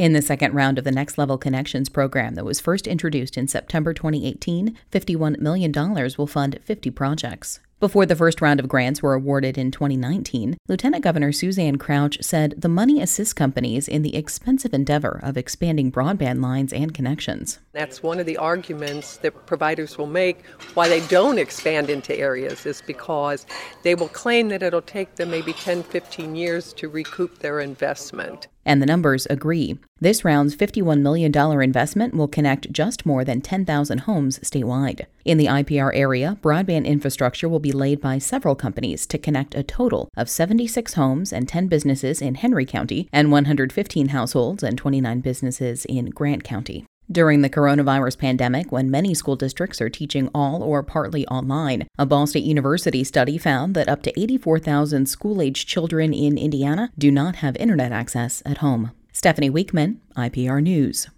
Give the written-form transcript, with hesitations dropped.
In the second round of the Next Level Connections program that was first introduced in September 2018, $51 million will fund 50 projects. Before the first round of grants were awarded in 2019, Lieutenant Governor Suzanne Crouch said the money assists companies in the expensive endeavor of expanding broadband lines and connections. That's one of the arguments that providers will make why they don't expand into areas, is because they will claim that it'll take them maybe 10, 15 years to recoup their investment. And the numbers agree. This round's $51 million investment will connect just more than 10,000 homes statewide. In the IPR area, broadband infrastructure will be laid by several companies to connect a total of 76 homes and 10 businesses in Henry County and 115 households and 29 businesses in Grant County. During the coronavirus pandemic, when many school districts are teaching all or partly online, a Ball State University study found that up to 84,000 school-aged children in Indiana do not have internet access at home. Stephanie Weekman, IPR News.